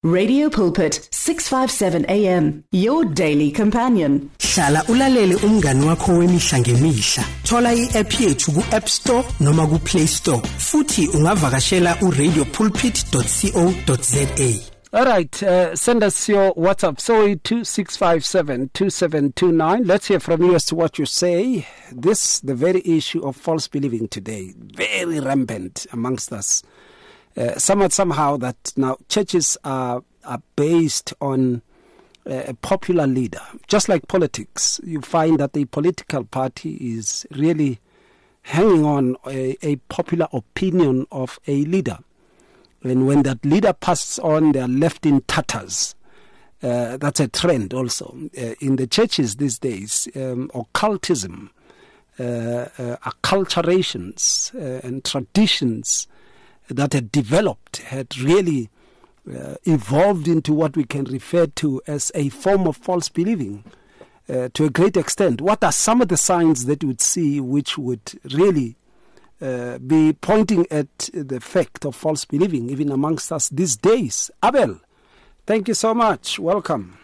Radio Pulpit 657 AM, your daily companion. Hlala ulalele umngani wakho wemihla ngemihla. Thola i-app yethu ku-App Store noma ku-Play Store. Futhi ungavakashela uradio.pulpit.co.za. All right, send us your WhatsApp, 082-657-2729. Let's hear from you as to what you say. This, the very issue of false believing today, very rampant amongst us. Somehow that now churches are based on a popular leader. Just like politics, you find that the political party is really hanging on a popular opinion of a leader. And when that leader passes on, they are left in tatters. That's a trend also. In the churches these days, occultism, acculturations and traditions that had developed had really evolved into what we can refer to as a form of false believing to a great extent. What are some of the signs that you would see which would really be pointing at the fact of false believing even amongst us these days? Abel, thank you so much. Welcome.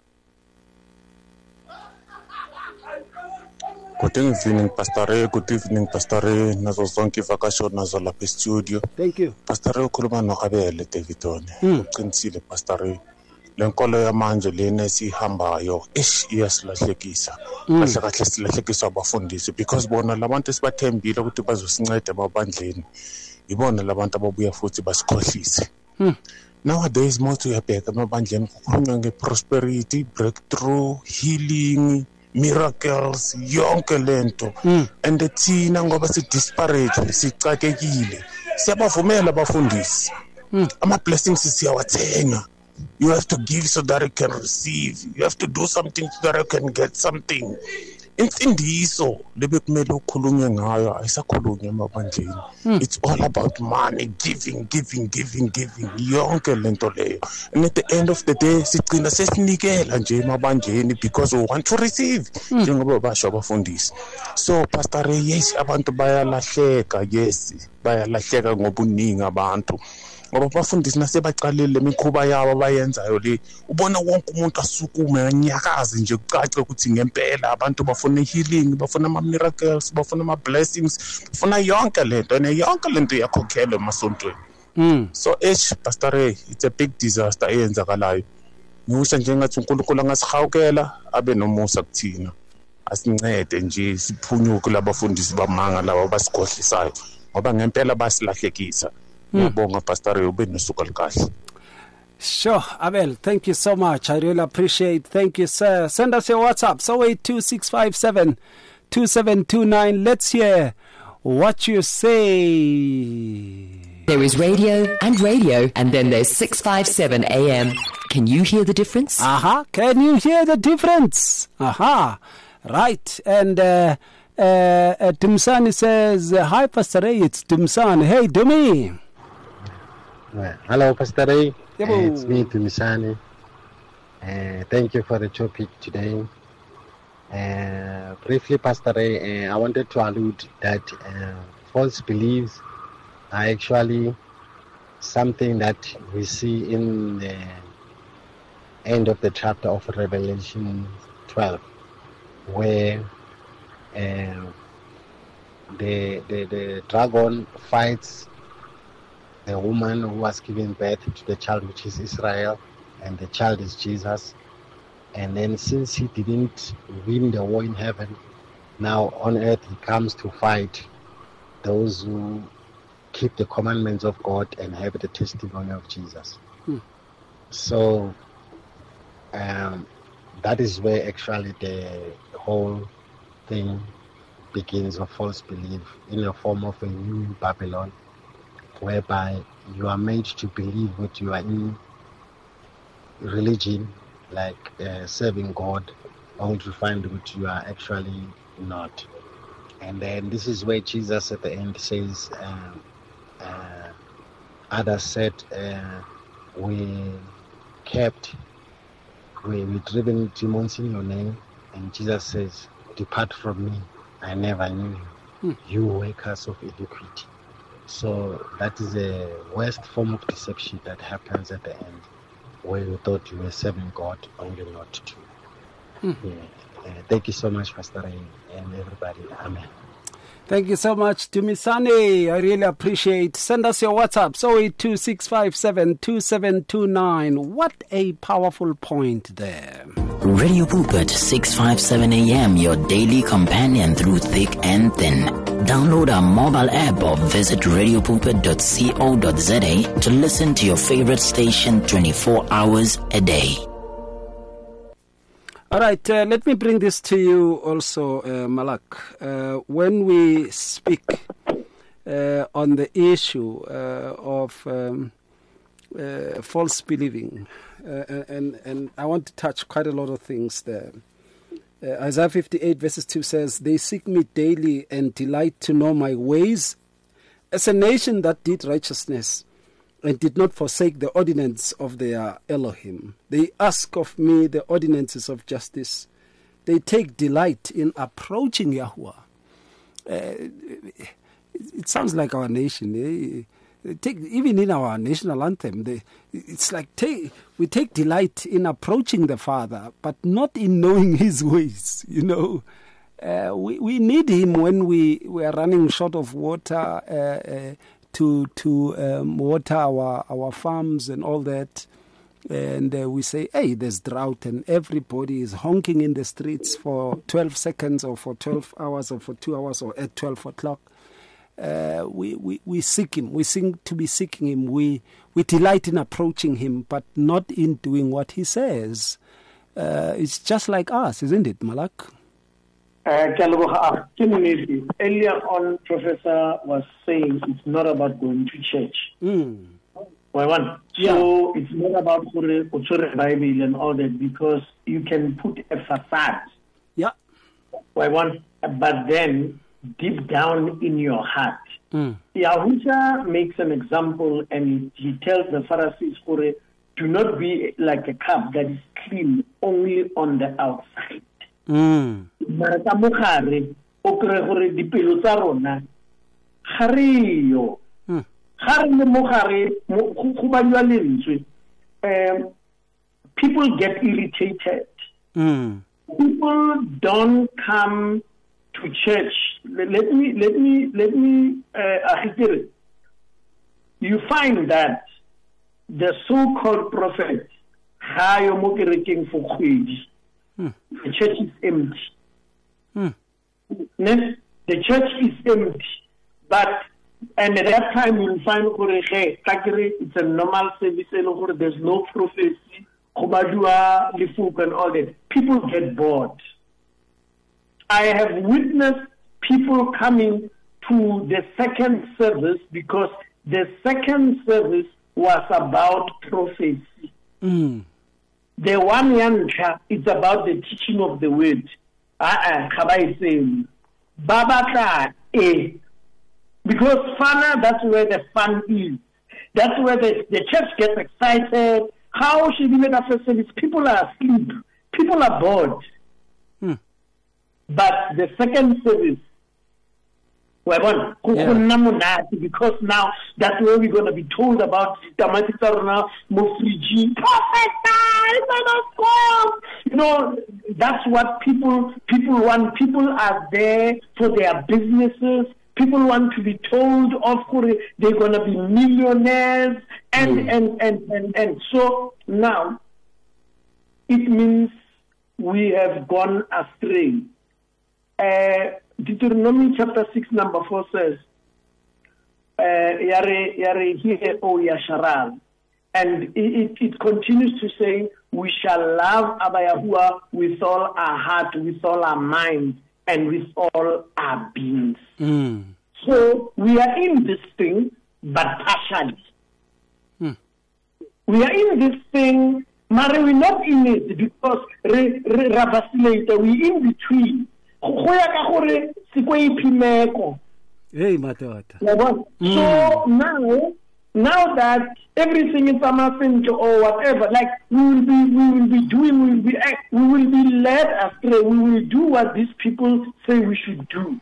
Good evening, Pastor Ray. Good evening, Pastor Ray. Nazo zonke vakasho nazo lapha studio. Thank you. Pastor Ray ukhuluma noAbele Davidone. Uqinisile Pastor Ray. Lenkolo yamanje lena sihambayo iyasilahlekisa. Kahle silahlekisa abafundisi because bona labantu sibathembile ukuthi bazosinceda emabandleni. Ibona labantu ababuya futhi basikhohlise. Nowadays most uyabheka emabandleni kukhulunywa ngeprosperity, breakthrough, healing, miracles, yonke lento. And thina ngoba si disparate, sicakekile. Siyabavumela abafundisi. Ama blessings siyawathenga. You have to give so that you can receive. You have to do something so that you can get something. Imfundiso lebekumele ukhulunywe ngayo ayisakhulunywa emabandleni. It's all about money, giving. Yonke lento leyo. And at the end of the day, sigcina sesinikela nje emabandleni because we want to receive. Njengoba basho abafundisi. So Pastor Ray, yes, abantu bayalahleka, yes, bayalahleka ngobuningi abantu. Ngoba bafundisi nasebaqalile imikhuba yabo abayenzayo le ubona wonke umuntu asukuma anyakaze nje kucace ukuthi ngempela abantu bafuna healing, bafuna ama miracles, bafuna ama blessings, bafuna yonke lento yakhokhela emasontweni. So Pastor Ray, it's a big disaster eyenzakalayo. Ngisho njengathi uNkulunkulu angasihawukela abe nomusa kuthina. Asincede nje siphunyuke labafundisi bamanga laba basikhohlisayo ngoba ngempela basilahlekisa. Sure, Abel, thank you so much. I really appreciate. Thank you, sir. Send us your WhatsApp, 082-657-2729. Let's hear what you say. There is radio, and then there's 657 AM. Can you hear the difference? Can you hear the difference? Right. And Dumsani says, hi, Pastor Ray, it's Dumsani. Hey, Dumi. Hello, Pastor Ray. It's me, Dumisani. Thank you for the topic today. Briefly, Pastor Ray, I wanted to allude that false beliefs are actually something that we see in the end of the chapter of Revelation 12, where the dragon fights the woman who was giving birth to the child, which is Israel, and the child is Jesus. And then since he didn't win the war in heaven, now on earth he comes to fight those who keep the commandments of God and have the testimony of Jesus. So that is where actually the whole thing begins of false belief in the form of a new Babylon, whereby you are made to believe that you are in religion, like serving God, only to find that you are actually not. And then this is where Jesus at the end says, others said, we driven demons in your name, and Jesus says, depart from me, I never knew you, you workers of iniquity. So that is the worst form of deception that happens at the end. where you thought you were serving God, only not to. Thank you so much, Pastor Ray, and everybody. Amen. Thank you so much, Dumisani. I really appreciate. Send us your WhatsApp, 0826572729. What a powerful point there. Radio Pulpit 657 AM, your daily companion through thick and thin. Download our mobile app or visit radiopulpit.co.za to listen to your favorite station 24 hours a day. All right, let me bring this to you also, Malak. When we speak on the issue of false believing, and I want to touch quite a lot of things there. Isaiah 58 verses 2 says, "They seek me daily and delight to know my ways, as a nation that did righteousness and did not forsake the ordinance of their Elohim. They ask of me the ordinances of justice. They take delight in approaching Yahuwah." It sounds like our nation. Even in our national anthem, it's like we take delight in approaching the Father, but not in knowing His ways. You know, we need Him when we are running short of water to water our farms and all that. And we say, hey, there's drought, and everybody is honking in the streets for 12 seconds or for 12 hours or for 2 hours or at 12 o'clock. We seek Him. We seem to be seeking Him. We delight in approaching Him, but not in doing what He says. It's just like us, isn't it, Malak? Earlier on, Professor was saying it's not about going to church. So it's not about the Bible and all that, because you can put a facade. Yeah. But then deep down in your heart. Yahusha makes an example, and he tells the Pharisees, do not be like a cup that is clean only on the outside. People get irritated. People don't come to church. Let me you find that the so-called prophet, the church is empty. The church is empty. And at that time you'll find it's a normal service, there's no prophecy, and all that. People get bored. I have witnessed people coming to the second service because the second service was about prophecy. The one yancha is about the teaching of the word. Because fun, that's where the fun is. That's where the church gets excited. How should we make a first service? People are asleep. People are bored. But the second service, because now that's where we're going to be told about that's what people want. People are there for their businesses. People want to be told, of course, they're going to be millionaires, and so now it means we have gone astray. Deuteronomy chapter 6 number 4 says, Yare here, O Yasharal. And it continues to say, we shall love Abba Yahuwah with all our heart, with all our mind, and with all our beings. So we are in this thing, but partially. We are in this thing, but we're not in it because we're in between. Hey, Matawata. So now that everything is a messenger or whatever, like we will be led astray. We will do what these people say we should do.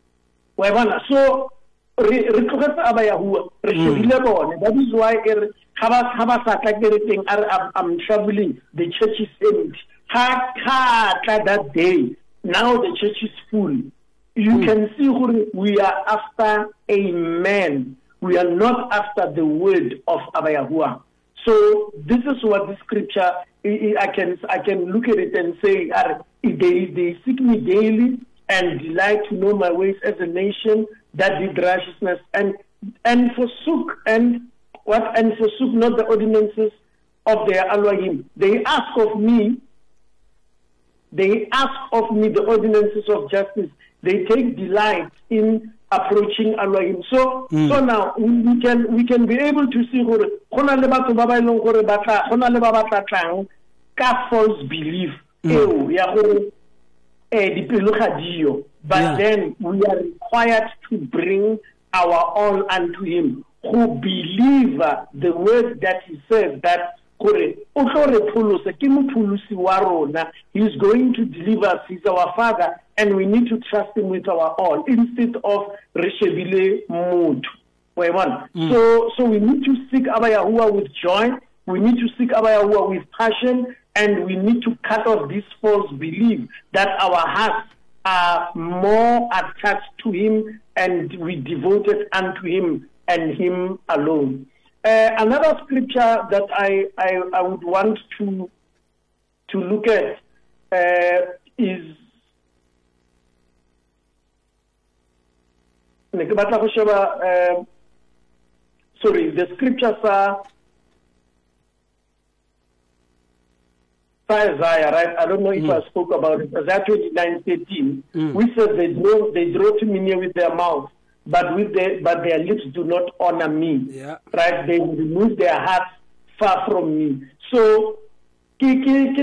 So that is why I'm traveling, the church is empty. That day, now the church is full. You can see we are after a man. We are not after the word of Abba Yahuwah. So this is what the scripture, I can look at it and say, they seek me daily and delight to know my ways as a nation that did righteousness and forsook not the ordinances of their Elohim. They ask of me the ordinances of justice. They take delight in approaching Elohim. So now we can be able to see false belief. But then we are required to bring our all unto him, who believe the word that he says that he's going to deliver us. He's our Father, and we need to trust him with our all instead of reshebile mutu. So we need to seek Abba Yahuwah with joy. We need to seek Abba Yahuwah with passion, and we need to cut off this false belief that our hearts are more attached to him and we devoted unto him and him alone. Another scripture that I would want to look at is the scriptures are Isaiah, right? I don't know if I spoke about it. Isaiah 29:13, which says they draw to me near with their mouth, but their lips do not honor me. Yeah. Right? They remove their hearts far from me. So we're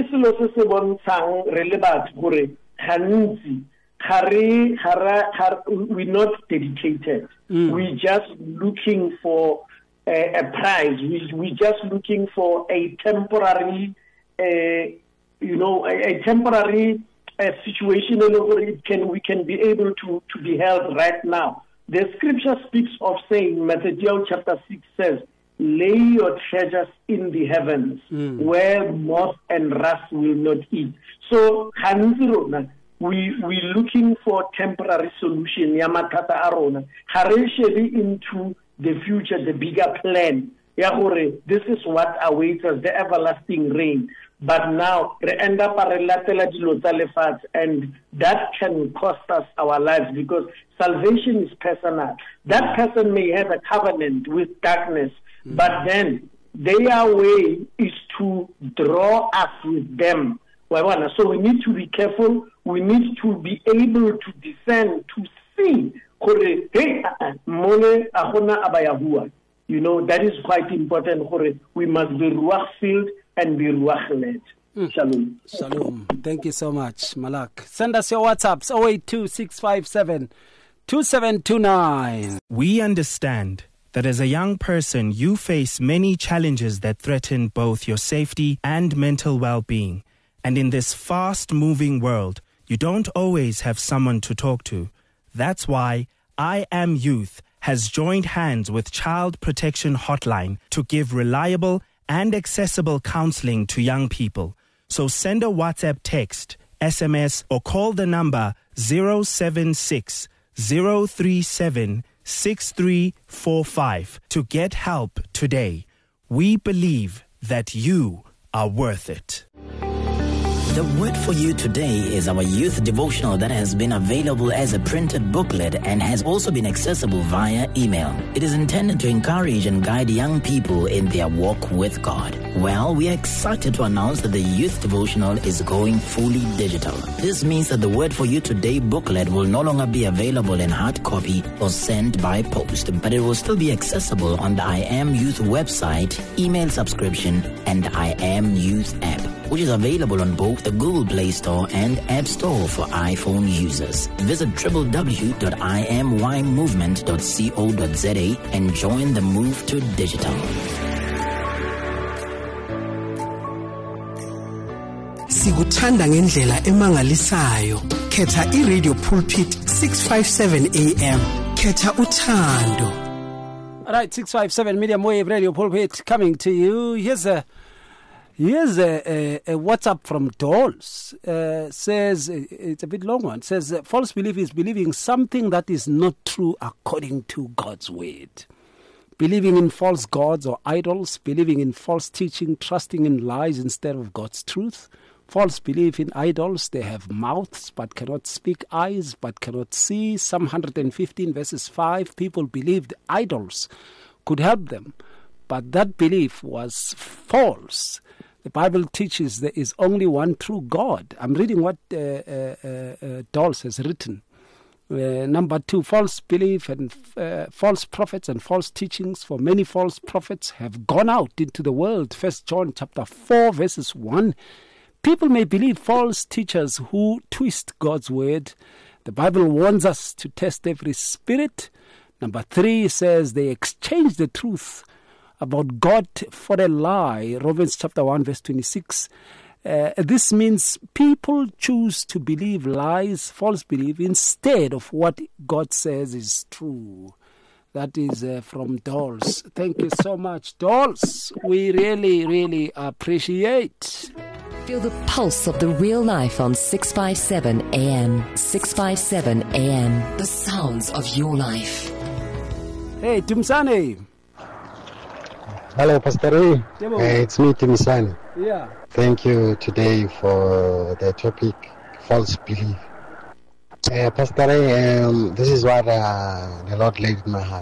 not dedicated. We're just looking for a prize. We're just looking for a temporary a temporary situation we can be able to be held right now. The scripture speaks of saying, Matthew chapter 6 says, lay your treasures in the heavens where moth and rust will not eat. So we're looking for temporary solution into the future, the bigger plan. This is what awaits us, the everlasting reign. But now, and that can cost us our lives because salvation is personal. That person may have a covenant with darkness, but then their way is to draw us with them. So we need to be careful. We need to be able to discern, to see. That is quite important. We must be ruach-filled and be ruach-led. Shalom. Shalom. Thank you so much, Malak. Send us your WhatsApps, 082-657-2729. We understand that as a young person, you face many challenges that threaten both your safety and mental well-being. And in this fast-moving world, you don't always have someone to talk to. That's why I Am Youth has joined hands with Child Protection Hotline to give reliable and accessible counseling to young people. So send a WhatsApp text, SMS, or call the number 076 037 6345 to get help today. We believe that you are worth it. The word for you today is our youth devotional that has been available as a printed booklet and has also been accessible via email. It is intended to encourage and guide young people in their walk with God. Well, we are excited to announce that the youth devotional is going fully digital. This means that the word for you today booklet will no longer be available in hard copy or sent by post, but it will still be accessible on the I Am Youth website, email subscription, and I Am Youth app, which is available on both the Google Play Store and App Store for iPhone users. Visit www.imymovement.co.za and join the move to digital. Sikuthanda ngendlela emangalisayo. Khetha iRadio Pulpit 657 AM. Khetha uthando. All right, 657 Medium Wave Radio Pulpit coming to you. Here's a WhatsApp from Dolls. Says, it's a bit long one. Says, false belief is believing something that is not true according to God's word. Believing in false gods or idols, believing in false teaching, trusting in lies instead of God's truth. False belief in idols, they have mouths but cannot speak, eyes but cannot see. Psalm 115 verses 5, people believed idols could help them, but that belief was false. The Bible teaches there is only one true God. I'm reading what Dolls has written. Number 2, false belief and false prophets and false teachings. For many false prophets have gone out into the world. 1 John chapter 4 verses 1. People may believe false teachers who twist God's word. The Bible warns us to test every spirit. Number 3 says they exchange the truth about God for a lie. Romans chapter 1 verse 26. This means people choose to believe lies, false belief, instead of what God says is true. That is from Dolls. Thank you so much, Dolls. We really, really appreciate. Feel the pulse of the real life on 657 AM. 657 AM. The sounds of your life. Hey, Tumsane. Hello, Pastor Ray. It's me, Timisani. Yeah. Thank you today for the topic, false belief. Pastor Ray, this is what the Lord laid in my heart.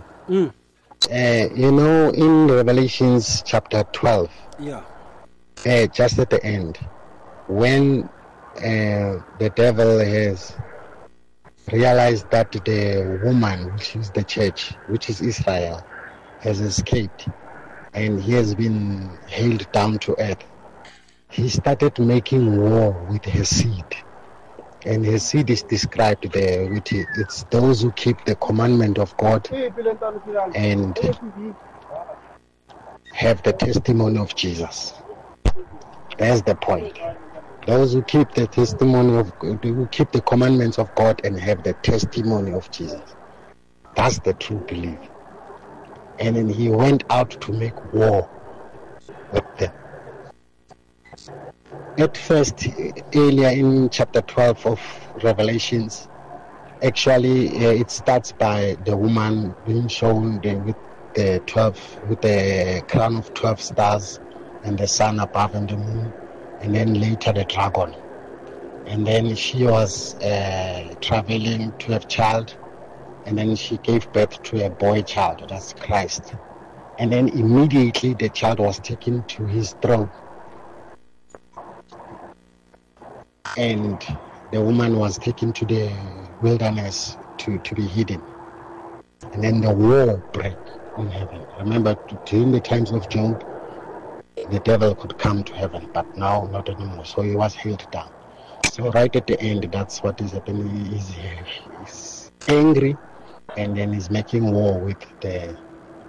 In Revelations chapter 12, just at the end, when the devil has realized that the woman, which is the church, which is Israel, has escaped, and he has been held down to earth, he started making war with her seed. And his seed is described there, which it's those who keep the commandment of God and have the testimony of Jesus. That's the point. Those who keep the testimony of, who keep the commandments of God and have the testimony of Jesus. That's the true belief. And then he went out to make war with them. At first, earlier in chapter 12 of Revelations, actually it starts by the woman being shown with the crown of 12 stars and the sun above and the moon, and then later the dragon. And then she was traveling to have child, and then she gave birth to a boy child, that's Christ. And then immediately the child was taken to his throne. And the woman was taken to the wilderness to be hidden. And then the war broke in heaven. Remember, during the times of Job, the devil could come to heaven, but now not anymore. So he was held down. So right at the end, that's what is happening. He's angry, and then he's making war with the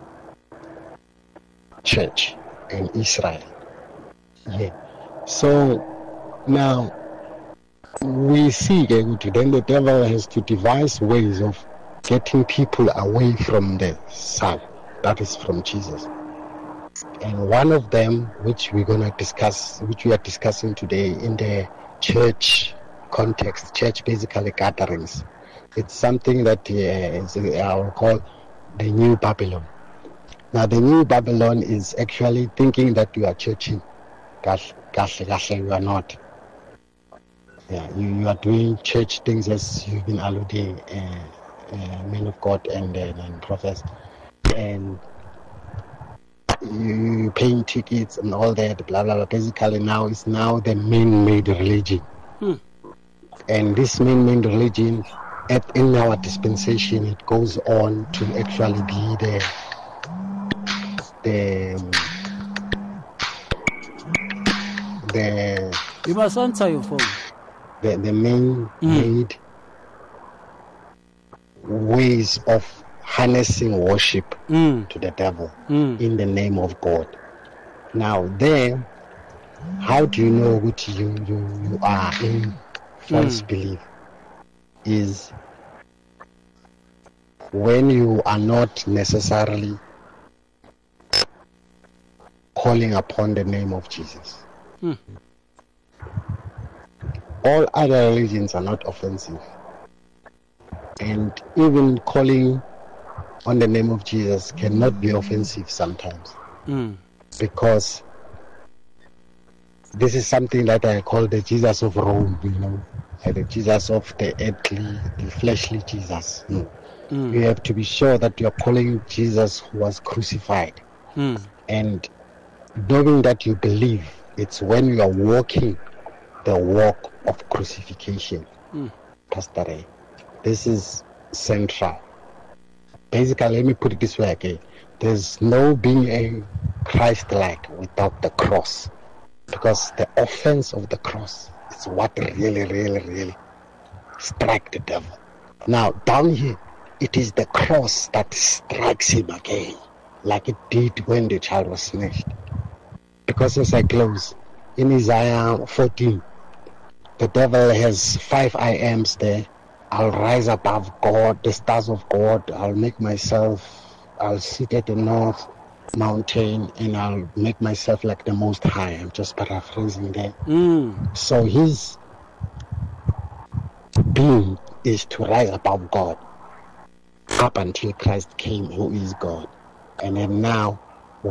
church and Israel. Yeah. So now we see then the devil has to devise ways of getting people away from the Son, that is from Jesus. And one of them, which we are discussing today in the church context, church basically gatherings, it's something that I will call the New Babylon. Now the New Babylon is actually thinking that you are churching. You are not. Yeah, you are doing church things as you've been alluding, men of God and prophets, and you paying tickets and all that, blah blah blah. Basically, now it's now the man-made religion, and this man-made religion, in our dispensation, it goes on to actually be the You must answer your phone. The man-made ways of harnessing worship to the devil in the name of God. Now there, how do you know what you are in false belief? Is when you are not necessarily calling upon the name of Jesus. All other religions are not offensive. And even calling on the name of Jesus cannot be offensive sometimes. Because this is something that I call the Jesus of Rome, like the Jesus of the earthly, the fleshly Jesus. You have to be sure that you're calling Jesus who was crucified. And knowing that you believe, it's when you are walking the walk of crucifixion. Pastor Ray, this is central. Basically, let me put it this way, okay? There's no being a Christ-like without the cross. Because the offense of the cross is what really strike the devil. Now, down here, it is the cross that strikes him again, like it did when the child was snatched. Because as I close, in Isaiah 14, the devil has 5 I ams there. I'll rise above God, the stars of God. I'll sit at the north mountain, and I'll make myself like the Most High. I'm just paraphrasing there. So his being is to rise above God up until Christ came, who is God. And then now,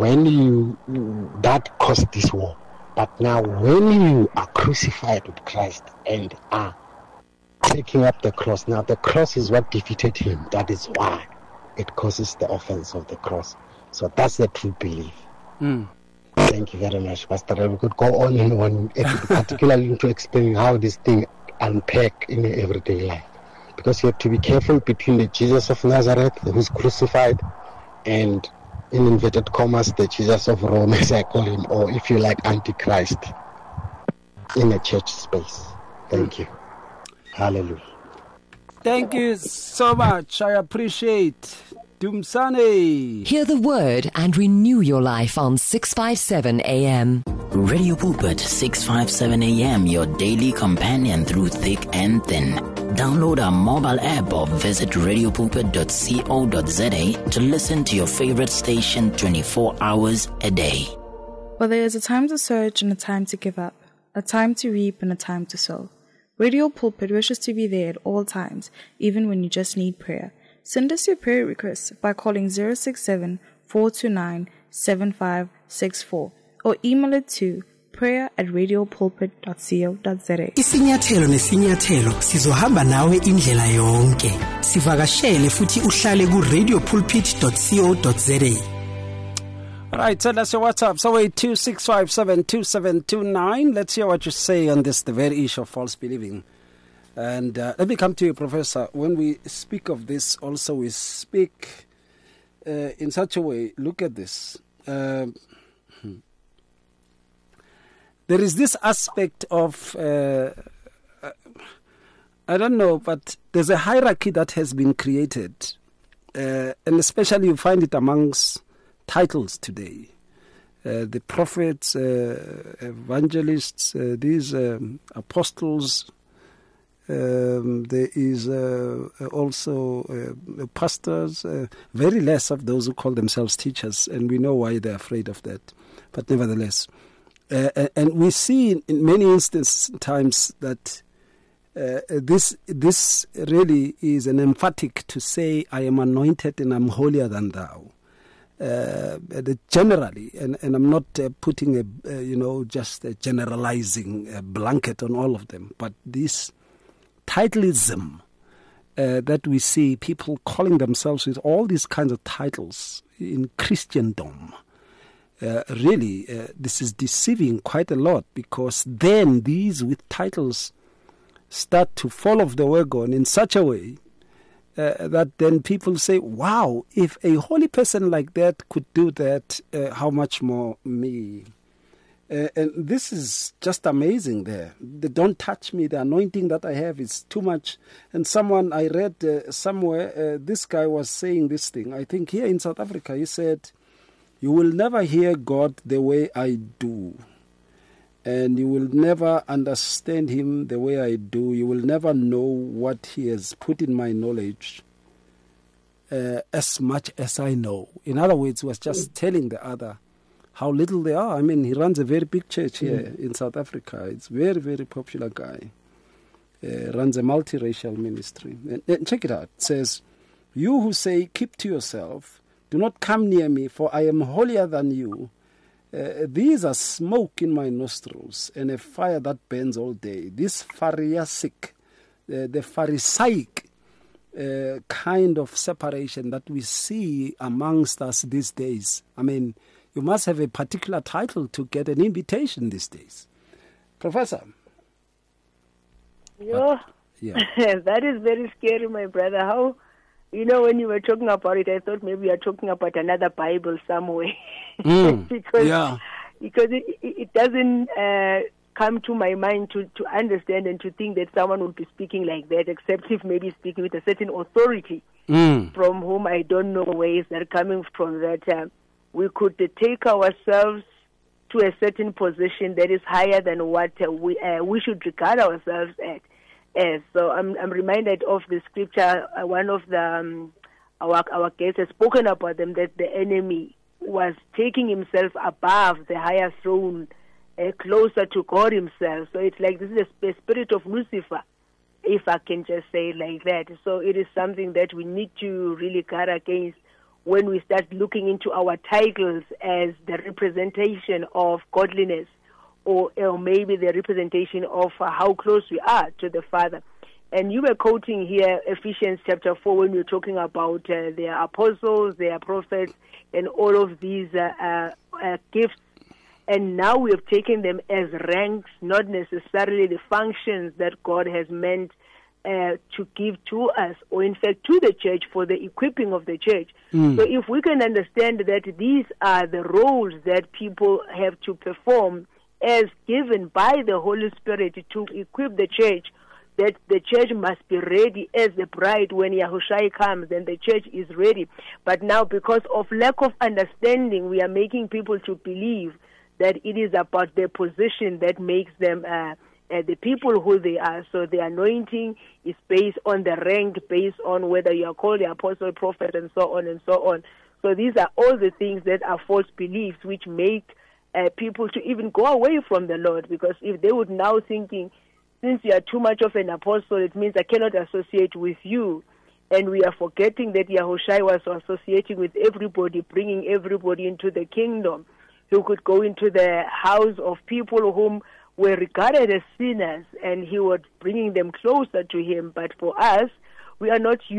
that caused this war. But now when you are crucified with Christ and are taking up the cross, now the cross is what defeated him. That is why it causes the offense of the cross. So that's the true belief. Thank you very much, Pastor. We could go on and on, particularly into explaining how this thing unpack in your everyday life. Because you have to be careful between the Jesus of Nazareth, who's crucified, and, in inverted commas, the Jesus of Rome, as I call him, or if you like, Antichrist, in a church space. Thank you. Hallelujah. Thank you so much. I appreciate. Dumsane. Hear the word and renew your life on 657 AM. Radio Pulpit 657 AM, your daily companion through thick and thin. Download our mobile app or visit radiopulpit.co.za to listen to your favorite station 24 hours a day. Well, there is a time to search and a time to give up, a time to reap and a time to sow. Radio Pulpit wishes to be there at all times, even when you just need prayer. Send us your prayer requests by calling 067-429-7564 or email it to prayer@radiopulpit.co.za. Isinyathelo nesinyathelo sizohamba nawe indlela yonke. Sivakashele futhi uhlale ku radiopulpit.co.za. Right, send us your WhatsApp. So 26572729. Let's hear what you say on this, the very issue of false believing. And let me come to you, Professor. When we speak of this, also we speak in such a way. Look at this. There is this aspect of, I don't know, but there's a hierarchy that has been created. And especially you find it amongst titles today. The prophets, evangelists, these apostles. There is also pastors, very less of those who call themselves teachers, and we know why they're afraid of that. But nevertheless, and we see in many instances times that this really is an emphatic to say, I am anointed and I'm holier than thou. Generally, and I'm not putting just a generalizing blanket on all of them, but this titleism that we see, people calling themselves with all these kinds of titles in Christendom, really, this is deceiving quite a lot, because then these with titles start to fall off the wagon in such a way that then people say, wow, if a holy person like that could do that, how much more me? And this is just amazing there. The don't touch me, the anointing that I have is too much. And someone, I read somewhere, this guy was saying this thing. I think here in South Africa, he said, you will never hear God the way I do. And you will never understand him the way I do. You will never know what he has put in my knowledge as much as I know. In other words, he was just telling the other how little they are. I mean, he runs a very big church here in South Africa. It's very, very popular guy. Runs a multiracial ministry. And check it out. It says, "You who say, keep to yourself, do not come near me, for I am holier than you. These are smoke in my nostrils and a fire that burns all day." This Pharisaic, the Pharisaic kind of separation that we see amongst us these days. I mean, you must have a particular title to get an invitation these days. Professor? Yeah. That is very scary, my brother. How, when you were talking about it, I thought maybe you are talking about another Bible somewhere. because it doesn't come to my mind to understand and to think that someone would be speaking like that, except if maybe speaking with a certain authority from whom I don't know where is that coming from, that we could take ourselves to a certain position that is higher than what we should regard ourselves as. So I'm reminded of the scripture. One of the our guests has spoken about them, that the enemy was taking himself above the higher throne, closer to God himself. So it's like this is the spirit of Lucifer, if I can just say it like that. So it is something that we need to really guard against when we start looking into our titles as the representation of godliness, or maybe the representation of how close we are to the Father. And you were quoting here Ephesians chapter 4 when you're talking about their apostles, their prophets, and all of these gifts. And now we have taken them as ranks, not necessarily the functions that God has meant to give to us, or in fact to the church for the equipping of the church. So if we can understand that these are the roles that people have to perform as given by the Holy Spirit to equip the church, that the church must be ready as the bride when Yahushua comes, then the church is ready. But now, because of lack of understanding, we are making people to believe that it is about their position that makes them the people who they are. So the anointing is based on the rank, based on whether you are called the apostle, prophet, and so on and so on. So these are all the things that are false beliefs which make people to even go away from the Lord. Because if they would now thinking, since you are too much of an apostle, it means I cannot associate with you. And we are forgetting that Yahushua was associating with everybody, bringing everybody into the kingdom, who could go into the house of people whom were regarded as sinners, and he was bringing them closer to him. But for us, we are not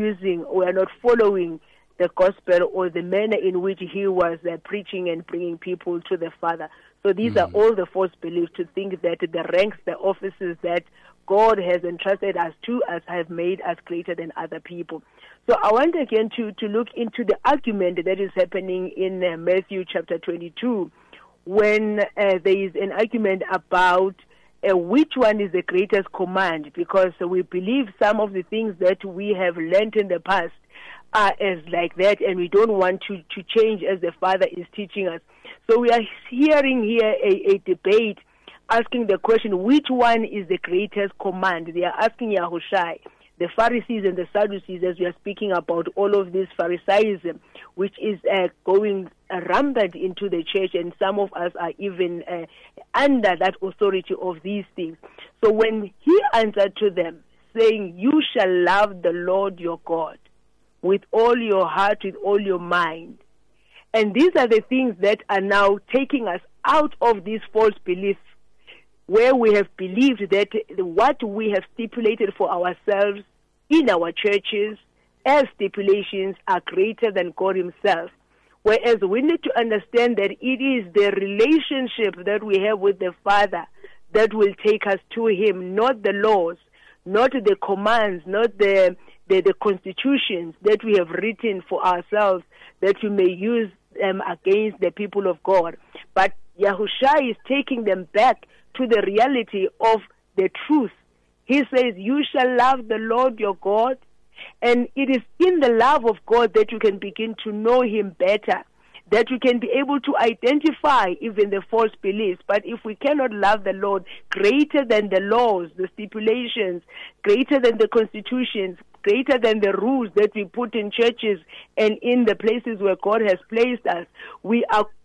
following the gospel or the manner in which he was preaching and bringing people to the Father. So these are all the false beliefs, to think that the ranks, the offices that God has entrusted us to us have made us greater than other people. So I want again to look into the argument that is happening in Matthew chapter 22, when there is an argument about which one is the greatest command, because we believe some of the things that we have learned in the past are as like that, and we don't want to change as the Father is teaching us. So we are hearing here a debate asking the question, which one is the greatest command? They are asking Yahushua. The Pharisees and the Sadducees, as we are speaking about all of this Pharisaism, which is going rampant into the church, and some of us are even under that authority of these things. So when he answered to them, saying, "You shall love the Lord your God with all your heart, with all your mind." And these are the things that are now taking us out of these false beliefs, where we have believed that what we have stipulated for ourselves in our churches as stipulations are greater than God himself. Whereas we need to understand that it is the relationship that we have with the Father that will take us to him, not the laws, not the commands, not the constitutions that we have written for ourselves that we may use them against the people of God. But Yahushua is taking them back to the reality of the truth. He says, "You shall love the Lord your God." And it is in the love of God that you can begin to know him better, that you can be able to identify even the false beliefs. But if we cannot love the Lord greater than the laws, the stipulations, greater than the constitutions, greater than the rules that we put in churches and in the places where God has placed us, we are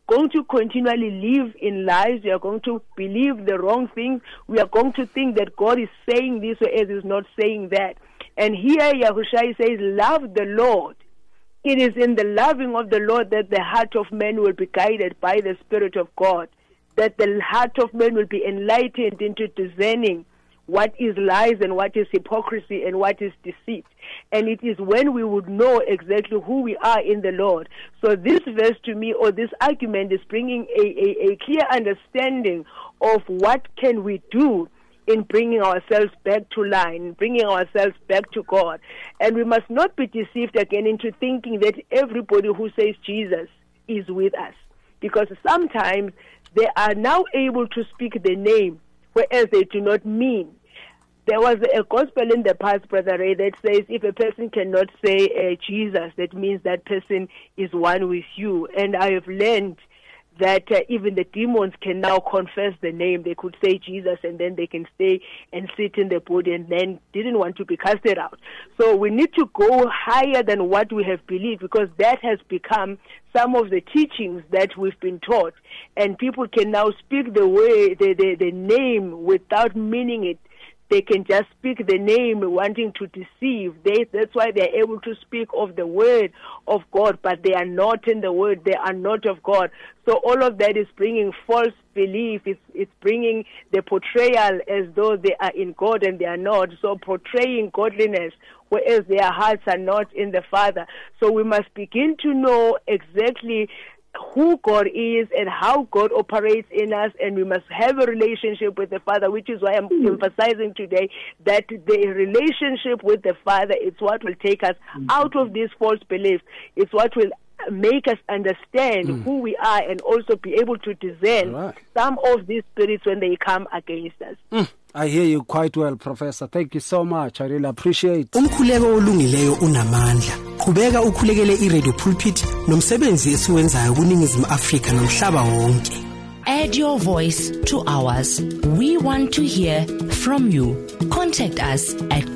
going to continually live in lies. We are going to believe the wrong things. We are going to think that God is saying this whereas He's not saying that. And here Yahushua says, love the Lord. It is in the loving of the Lord that the heart of man will be guided by the Spirit of God, that the heart of man will be enlightened into discerning what is lies and what is hypocrisy and what is deceit. And it is when we would know exactly who we are in the Lord. So this verse to me, or this argument, is bringing a clear understanding of what can we do in bringing ourselves back to line, bringing ourselves back to God. And we must not be deceived again into thinking that everybody who says Jesus is with us. Because sometimes they are now able to speak the name, whereas they do not mean. There was a gospel in the past, Brother Ray, that says if a person cannot say Jesus, that means that person is one with you. And I have learned that even the demons can now confess the name. They could say Jesus and then they can stay and sit in the body and then didn't want to be casted out. So we need to go higher than what we have believed, because that has become some of the teachings that we've been taught. And people can now speak the way, the name without meaning it. They can just speak the name wanting to deceive. That's why they're able to speak of the word of God, but they are not in the word. They are not of God. So all of that is bringing false belief. It's bringing the portrayal as though they are in God and they are not. So portraying godliness, whereas their hearts are not in the Father. So we must begin to know exactly who God is and how God operates in us, and we must have a relationship with the Father, which is why I'm emphasizing today that the relationship with the Father is what will take us out of these false beliefs. It's what will make us understand who we are and also be able to discern some of these spirits when they come against us. I hear you quite well, Professor. Thank you so much. I really appreciate. Umkhuleko olungileyo unamandla. Qhubeka ukhulekele iRadio Pulpit nomsebenzi esiwenzayo kuningizimu Afrika nomhlaba wonke. Add your voice to ours. We want to hear from you. Contact us at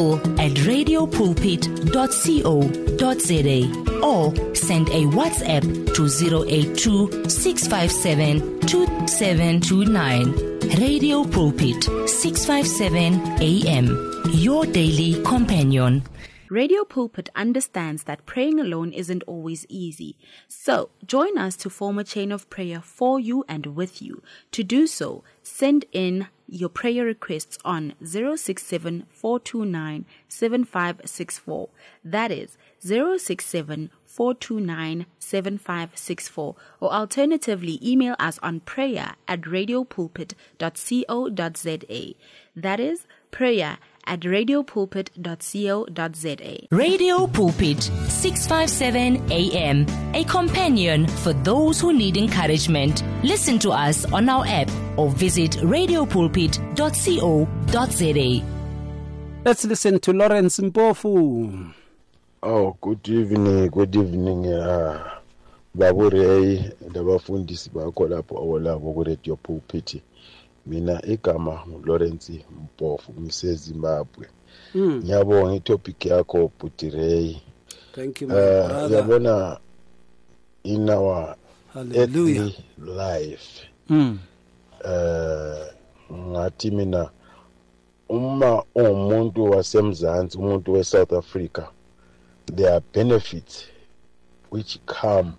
gospel@radiopulpit.co.za or send a WhatsApp to 082-657-2729. Radio Pulpit, 657 AM, your daily companion. Radio Pulpit understands that praying alone isn't always easy. So, join us to form a chain of prayer for you and with you. To do so, send in your prayer requests on 067-429-7564. That is 067-429-7564. Or alternatively, email us on prayer@radiopulpit.co.za. That is prayer@radiopulpit.co.za. Radio Pulpit, 657 AM, a companion for those who need encouragement. Listen to us on our app or visit radiopulpit.co.za. Let's listen to Lawrence Mpofu. Oh, good evening. Babure labafundisi bakho lapho awolabo ku Radio Pulpit. Mina igama Lawrence Mpofu ngiseZimbabwe. Ngiyabonga itopic yakho Butirey. Thank you, my brother. Yabona in our earthly life. Ngathi mina uma umuntu wasemzansi, umuntu weSouth Africa, there are benefits which come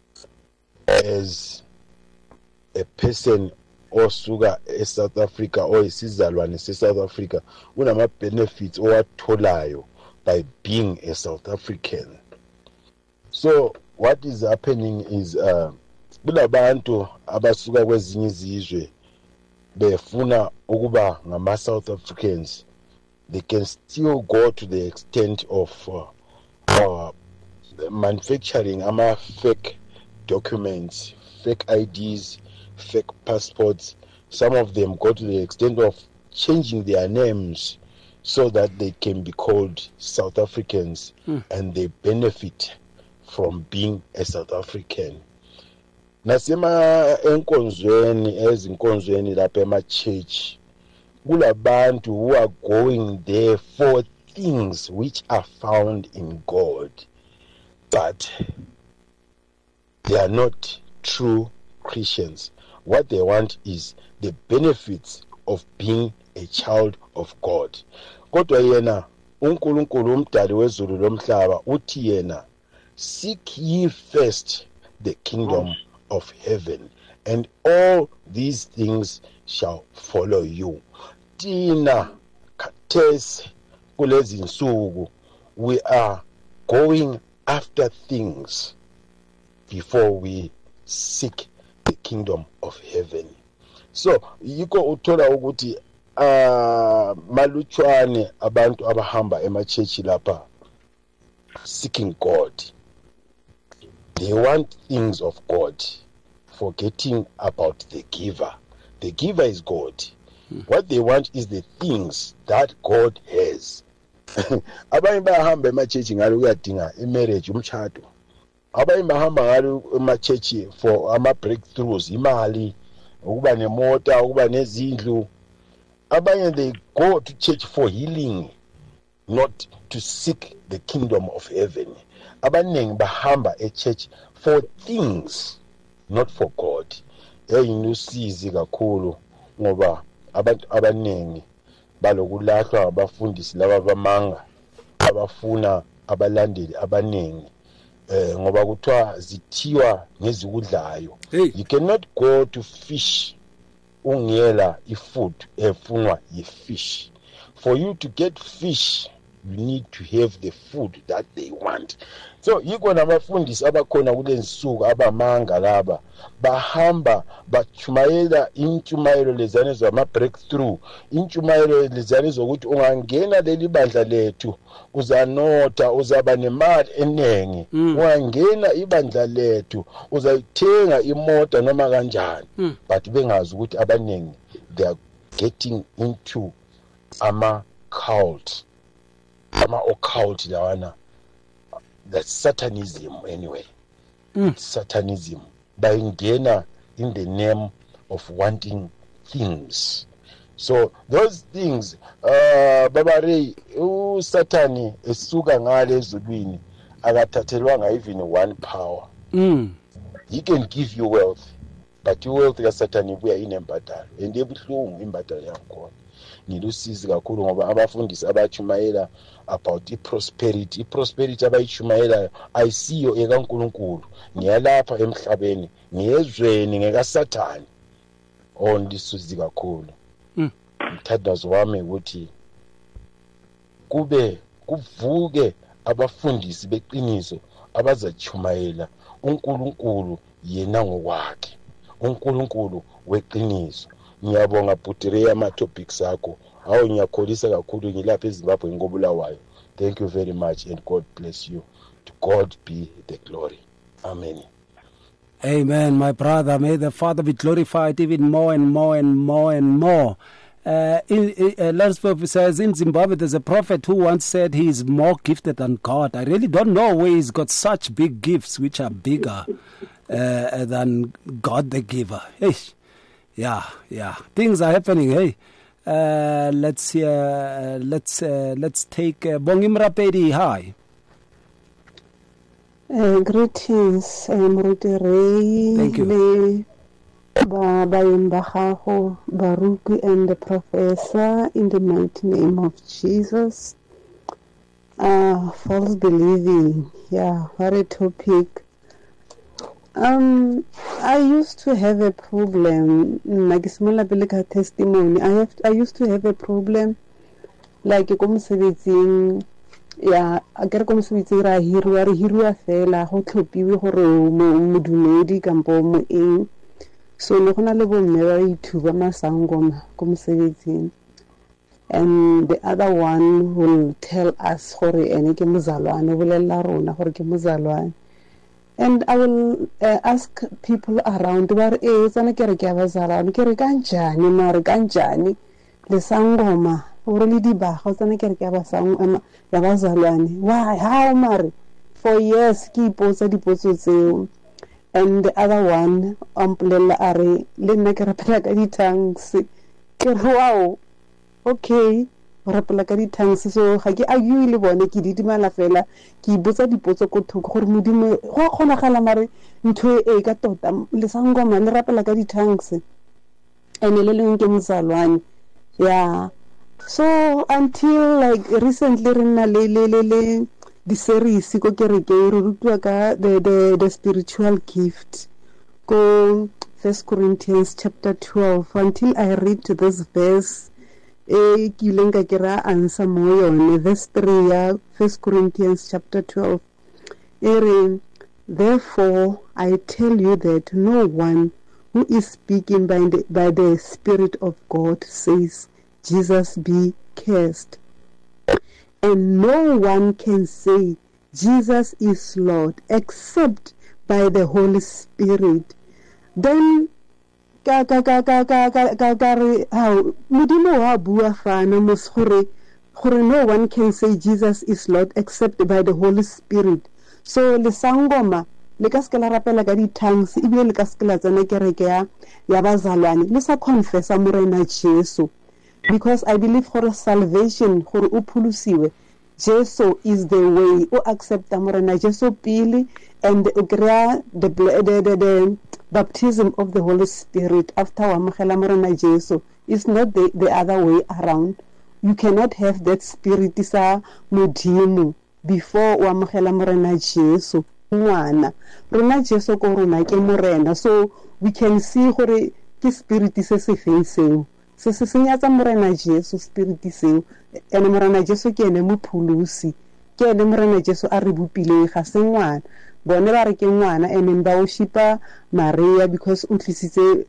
as a person osuka eSouth Africa or isizalwane seSouth Africa, unama benefits owatholayo by being a South African. So what is happening is kulabantu abasuka kwezinye izizwe befuna ukuba ngama South Africans. They can still go to the extent of manufacturing ama fake documents, fake IDs, fake passports. Some of them go to the extent of changing their names so that they can be called South Africans and they benefit from being a South African. Nasema ezinkonzweni lapha ema church kulabantu who are going there for things which are found in God, but they are not true Christians. What they want is the benefits of being a child of God. Kodwa yena uNkulunkulu umdali wezulu lomhlaba uthi yena, seek ye first the kingdom of heaven, and all these things shall follow you. Tina kates kulezi nsuku, we are going after things before we seek the kingdom of heaven. So yiko uthola ukuthi malutshwane abantu abahamba emachechi lapha seeking God. They want things of God, forgetting about the giver. The giver is God. What they want is the things that God has. Abanye bahamba emachechi ngalo kuyadinga imarriage, umshado. Abanye bahamba ngalo emachechi for ama breakthroughs, imali, ukuba nemota, ukuba nezindlu. Abanye, they go to church for healing, not to seek the kingdom of heaven. Abanengi bahamba e church for things, not for God. Eyinusizi kakhulu ngoba abantu abanengi balokulahlwa abafundisi laba bamanga abafuna abalandeli abanengi ngoba kuthiwa zithiwa ngezikudlayo. You cannot go to fish ungela ifood efunwa yifish. For you to get fish, you need to have the food that they want. So yiko nabafundisi abakhona kulensuku abamanga laba bahamba bachumayela inchumayelo lezane zama breakthrough, inchumayelo lezane zokuthi ungangena leli bandla lethu uzanotha, uzaba nemali enengi. Ungangena ibandla lethu uzayithenga imota noma kanjani. But bengazi ukuthi abanengi they are getting into ama cult, ama occult lawana. That's Satanism anyway. Satanism. Bayingena in the name of wanting things. So those things, babare Satani esuka ngale ezulwini akathathelwanga even one power. He can give you wealth, but your wealth ya Satani ibuya inembadalo, and ebuhlungu imbadalo yakhona. Nilusizi kakhulu ngoba abafundisi abachumayela about prosperity. Prosperity abayichumayela ayisiyo ekaNkulunkulu, ngiyalapha emhlabeni, ngiyezweni ngeka Sathani. Ndisuzi kakhulu. Mthandazo wami ukuthi kuvuke abafundisi beqiniso abazachumayela uNkulunkulu yena ngokwakhe, uNkulunkulu weqiniso. Ngiyabonga Bhuti ama topics akho. Hawu ngiyakholisa kakhulu ngilapha eZimbabwe ngobulawayo. Thank you very much and God bless you. To God be the glory. Amen. Amen, my brother. May the Father be glorified even more and more and more and more. Lansford says in Zimbabwe there's a prophet who once said he is more gifted than God. I really don't know where he's got such big gifts which are bigger than God the giver. Hey. Yeah. Things are happening. Hey, let's take Bongi Mrapedi. Hi. Greetings, Moruti Ray. Thank you. Baruch and the professor, in the mighty name of Jesus. False believing. Yeah, what a topic. I used to have a problem, like small ability testimony. I used to have a problem, like a communicating. Yeah, I get communicating. Ra hirua fela. Ho tlopiwe hore modumedi kampo mo eng. So le gona le bo mme ba ithuba masangoma communicating. And the other one will tell us hore ene ke mozalwane, bolella rona hore ke mozalwane. And I will ask people around where is and kere ke abazalwane kere kanjani mara kanjani le sangoma really di ba go tsana kere ke abasang ya bazalwane. Why, how mara for years ke ipotsa dipotso tseo. And the other one amplela are le nna ke rapela ka di tongues ke wow, okay, go rapela ka di-tongues. So ga ke argue le bone, ke didimala fela ke botsa dipotso ko thoko gore modimo go a kgonagala mare ntho e ka tota le sangoma le rapela ka di-tongues ene le leng ke mozalwane. Yeah, so until like recently re nna le di-series ko kereke re rutwa ka the spiritual gift ko 1 Corinthians chapter 12 until I read to this verse ke ileng ka kera answer mo yone verse 3 ya 1 Corinthians chapter 12. Therefore I tell you that no one who is speaking by the Spirit of God says Jesus be cursed, and no one can say Jesus is Lord except by the Holy Spirit. Then modimo wa bua fana mos gore no one can say Jesus is Lord except by the Holy Spirit. So le sangoma le ka skela rapela ka di-tongues ebile le ka skela tsena kereke ya bazalwane le sa confessa morena Jesu, because I believe for salvation gore o phulusiwe Jesu is the way. O accepta morena Jesu pili and krea the baptism of the Holy Spirit after wa mogela morena Jesu. It's not the other way around. You cannot have that spirit sa modimo before wa mogela morena Jesu. Ngwana rona Jesu ko rona ke morena, so we can see gore ke spirit se feng seo se senyatsa morena Jesu spirit seo. Ene morena Jesu ke ene mophulusi, ke ene morena Jesu a re bopileng ga se ngwana. Bone ba re ke ngwana ene ba o shipa Maria because o tlisitse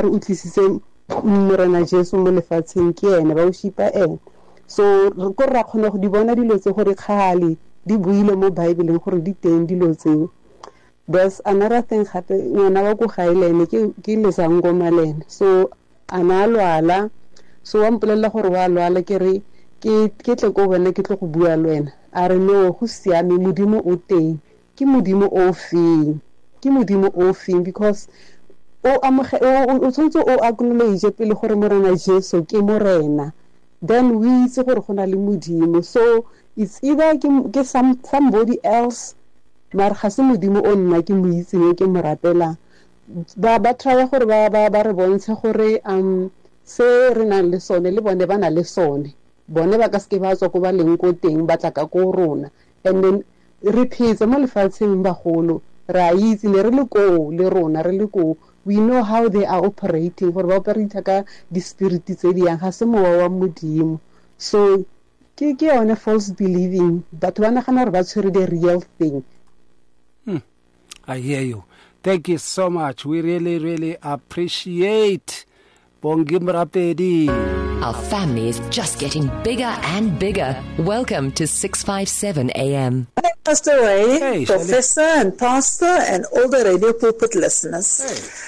morena Jesu mo lefatsheng ke ene ba o shipa ene. So go ra khona go di bona dilo tse gore khale di buile mo Bible gore di teng dilo tseo. There's another thing gape ngwana wa go gailene ke le sangoma lene, so ana lwala, so wa mpolela gore wa lwala ke re ke tle go bone ke tle go bua le wena. A re no go siame modimo o teng, ke modimo o feng because o tshwantse o acknowledge pele gore morena Jesu ke morena, then we itse gore gona le modimo. So it's either ke somebody else mar ga se modimo o nna ke mo itseng ke mo rapela. Ba try gore ba re bontshe gore se re nang le sone le bone ba na le sone, bone ba ka se ba tswa go ba leng go teng ba tla ka go rona, and then re phetse mo lefatsheng bagolo ra itse le re le ko le rona re le ko. We know how they are operating, gore ba operate ka di spirit tse di yang ga se mowa wa modimo. So ke yone false believing, batho ba nagana gore ba tshwere the real thing. I hear you. Thank you so much. We really appreciate Bongi Mrapedi. Our family is just getting bigger and bigger. Welcome to 657 AM. Pastor Ray, Professor and Pastor and all the Radio Pulpit listeners.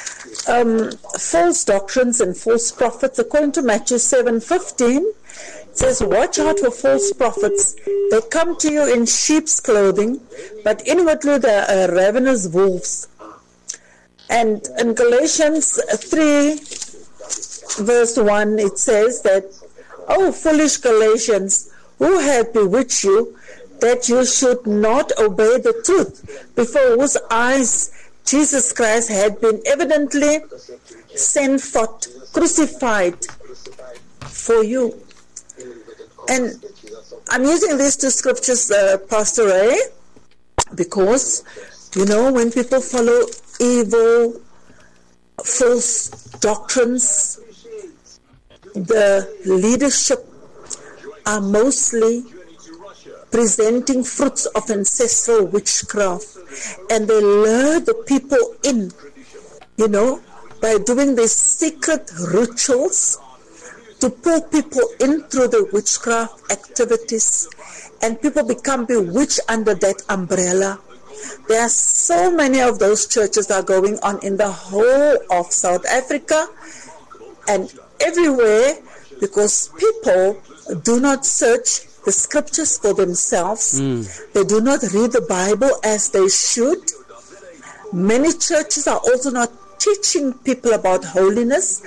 False doctrines and false prophets, according to Matthew 7:15, it says, watch out for false prophets. They come to you in sheep's clothing, but inwardly they are ravenous wolves. And in Galatians 3, verse 1, it says that, oh, foolish Galatians, who have bewitched you, that you should not obey the truth, before whose eyes Jesus Christ had been evidently sent forth, crucified for you. And I'm using these two scriptures, Pastor Ray, because, you know, when people follow evil, false doctrines, the leadership are mostly presenting fruits of ancestral witchcraft, and they lure the people in, you know, by doing these secret rituals to pull people in through the witchcraft activities, and people become bewitched under that umbrella. There are so many of those churches that are going on in the whole of South Africa and everywhere, because people do not search the scriptures for themselves. They do not read the Bible as they should. Many churches are also not teaching people about holiness,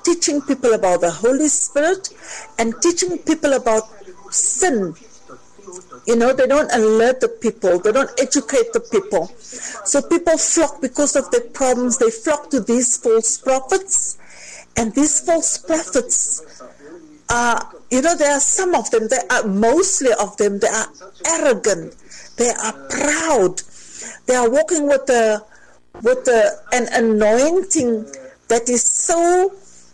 teaching people about the Holy Spirit and teaching people about sin. You know, they don't alert the people, they don't educate the people. So people flock because of their problems, they flock to these false prophets. And these false prophets are, you know, there are some of them, mostly of them, they are arrogant, they are proud, they are walking with an anointing that is so,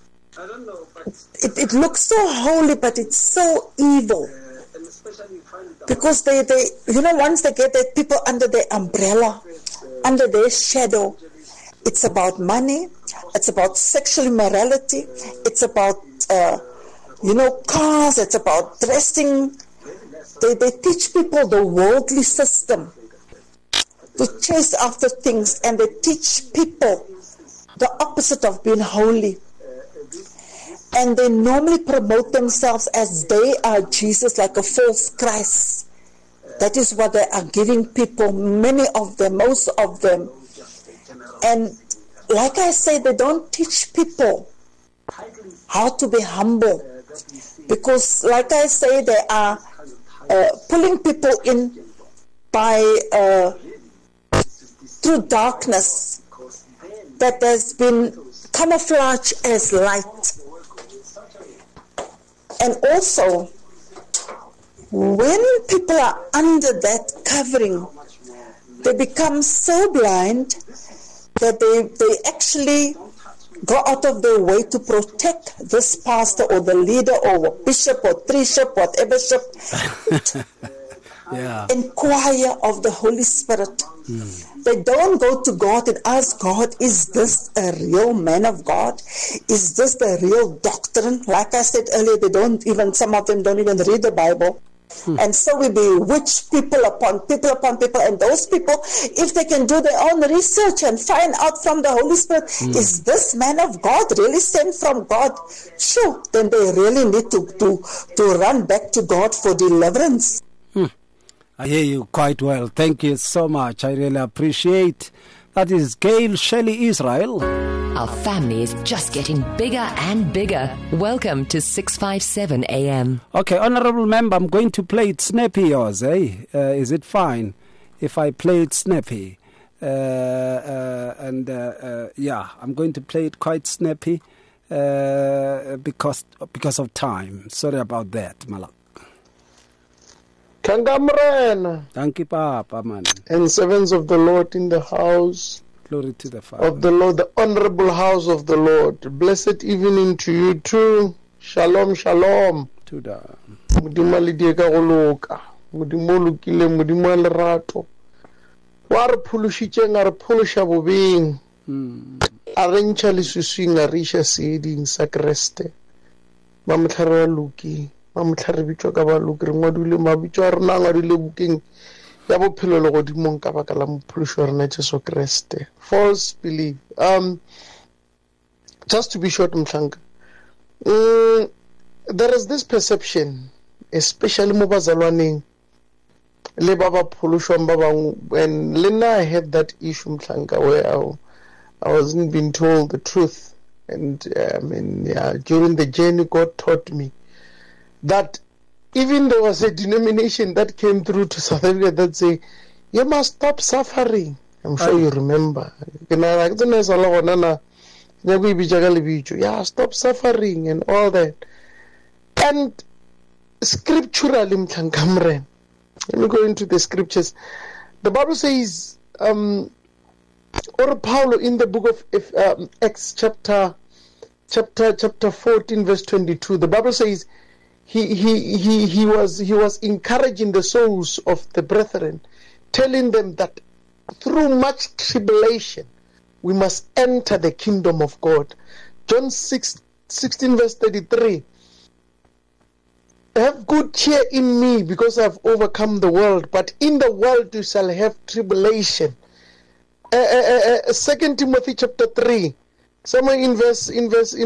it looks so holy, but it's so evil. Because they you know, once they get the people under their umbrella, under their shadow, it's about money, it's about sexual immorality, it's about you know, cars, it's about dressing. They teach people the worldly system to chase after things, and they teach people the opposite of being holy. And they normally promote themselves as they are Jesus, like a false Christ. That is what they are giving people, many of them, most of them. And like I say, they don't teach people how to be humble. Because like I say, they are pulling people in by through darkness that has been camouflaged as light. And also, when people are under that covering, they become so blind that they actually go out of their way to protect this pastor or the leader or bishop or bishop, whatever bishop. Yeah. Inquire of the Holy Spirit. They don't go to God and ask God, is this a real man of God? Is this the real doctrine? Like I said earlier, some of them don't even read the Bible. And so we bewitch people upon people, and those people, if they can do their own research and find out from the Holy Spirit, is this man of God really sent from God? Sure, then they really need to run back to God for deliverance. I hear you quite well. Thank you so much. I really appreciate. That is Gail Shelley Israel. Our family is just getting bigger and bigger. Welcome to 657 AM. Okay, honorable member, I'm going to play it snappy yours, eh? Is it fine if I play it snappy? Yeah, I'm going to play it quite snappy because of time. Sorry about that, Malak. Kangamrena. Thank you, Papa, man. And servants of the Lord in the house. Glory to the Father. Of the Lord, the honorable house of the Lord. Blessed evening to you too. Shalom, shalom. Tuda. Mudima lidieka goloka. Mudimo lukile, mudimo lerato. War pulushitse ngare pulusha bobeng. Arentša lesuswing a riša seeding sa Kreste. Mamtlhare wa luki. Mamtlhare bitšwa ka ba luki. Re ngwadile mabitšwa a rena ngwadile bukeng ya bophelo le godimong ka baka la mophološi wa rena Jesu Kreste. False belief. Just to be short, Mhlanka. There is this perception, especially mo bazalwaneng le ba ba phološwang ba bangwe, and Lena, I had that issue, Mhlanka, where I wasn't being told the truth. And during the journey, God taught me that even there was a denomination that came through to South Africa that say, you must stop suffering. I'm sure you remember. Yeah, stop suffering and all that. And scripturally, let me go into the scriptures. The Bible says, or Paulo in the book of Acts chapter 14 verse 22, the Bible says he was encouraging the souls of the brethren, telling them that through much tribulation we must enter the kingdom of God. John 16 verse 33, have good cheer in me because I've overcome the world, but in the world you shall have tribulation. 2 Timothy chapter 3, somewhere in verse 10,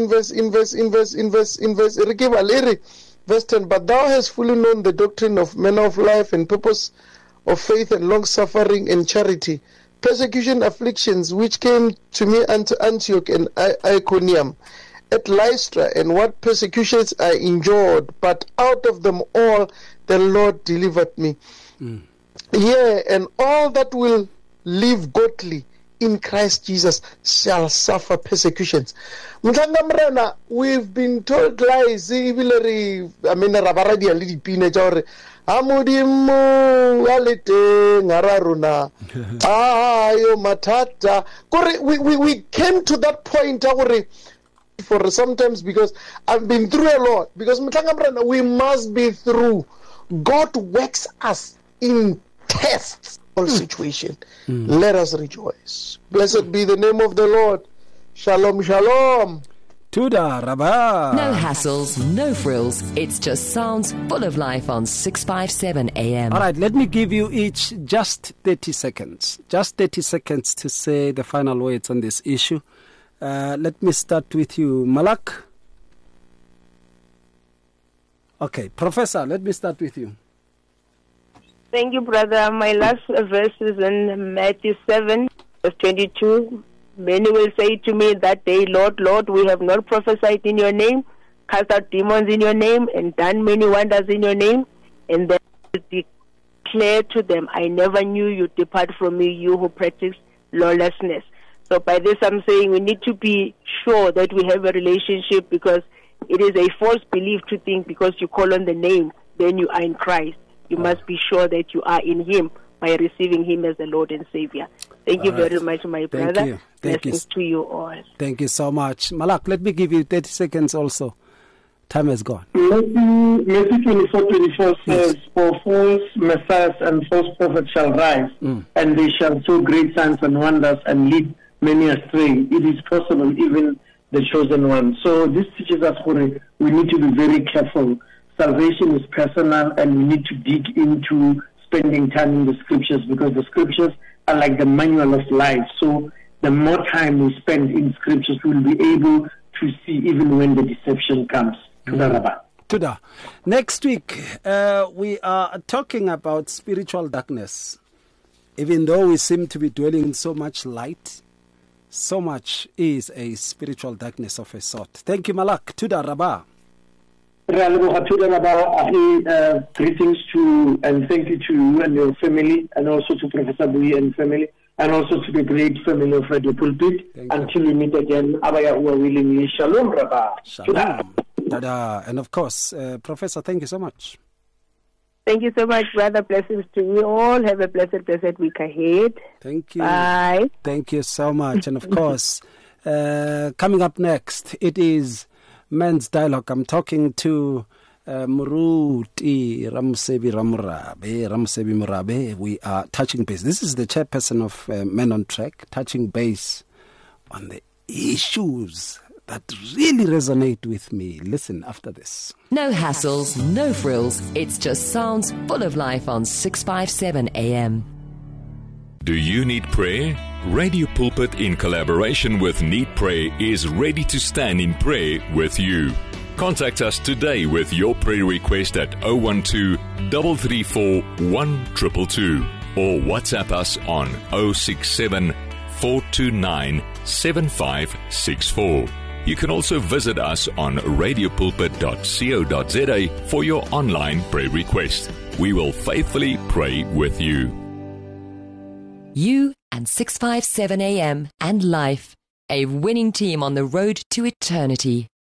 but thou hast fully known the doctrine of manner of life and purpose of faith and long suffering and charity, persecution, afflictions which came to me unto Antioch and Iconium, at Lystra and what persecutions I endured, but out of them all the Lord delivered me. Yea, and all that will live godly in Christ Jesus shall suffer persecutions. Mthangamrena, we've been told lies. Rabaradia lidi pine jore. Amudimu alite ngararuna. Ayo matata. We came to that point for sometimes, because I've been through a lot. Because Mthangamrena, we must be through. God works us in tests. Situation. Let us rejoice. Blessed be the name of the Lord. Shalom, shalom. Tuda Rabba. No hassles, no frills. It's just sounds full of life on 657 AM. All right, let me give you each just 30 seconds. Just 30 seconds to say the final words on this issue. Let me start with you, Malak. Okay, Professor, let me start with you. Thank you, brother. My last verse is in Matthew 7, verse 22. Many will say to me that day, Lord, Lord, we have not prophesied in your name, cast out demons in your name, and done many wonders in your name. And then declare to them, I never knew you. Depart from me, you who practice lawlessness. So by this I'm saying we need to be sure that we have a relationship, because it is a false belief to think because you call on the name, then you are in Christ. You must be sure that you are in Him by receiving Him as the Lord and Savior. Thank you very much, my brother. Blessings to you all. Thank you so much. Malak, let me give you 30 seconds also. Time has gone. Matthew 24:24 says, For false messiahs and false prophets shall rise, and they shall show great signs and wonders and lead many astray. It is possible, even the chosen one. So this teaches us we need to be very careful. Salvation is personal, and we need to dig into spending time in the scriptures, because the scriptures are like the manual of life. So the more time we spend in scriptures, we'll be able to see even when the deception comes. Tuda. Next week, we are talking about spiritual darkness. Even though we seem to be dwelling in so much light, so much is a spiritual darkness of a sort. Thank you, Malak. Tuda Rabba. Greetings to and thank you to you and your family, and also to Professor Bui and family, and also to the great family of Radio Pulpit. Until we meet again, Abaya willingly. Shalom, Rabba. Shalom. Tada. And of course, Professor, thank you so much. Thank you so much, brother. Blessings to you all. Have a blessed week ahead. Thank you. Bye. Thank you so much. And of course, coming up next, it is Men's Dialogue. I'm talking to Muruti Ramusebi Murabe. We are touching base. This is the chairperson of Men on Track, touching base on the issues that really resonate with me. Listen after this. No hassles, no frills. It's just sounds full of life on 657 AM. Do you need prayer? Radio Pulpit, in collaboration with Need Prayer, is ready to stand in prayer with you. Contact us today with your prayer request at 012 334 1222 or WhatsApp us on 067 429 7564. You can also visit us on radiopulpit.co.za for your online prayer request. We will faithfully pray with you. You and 657 AM and life, a winning team on the road to eternity.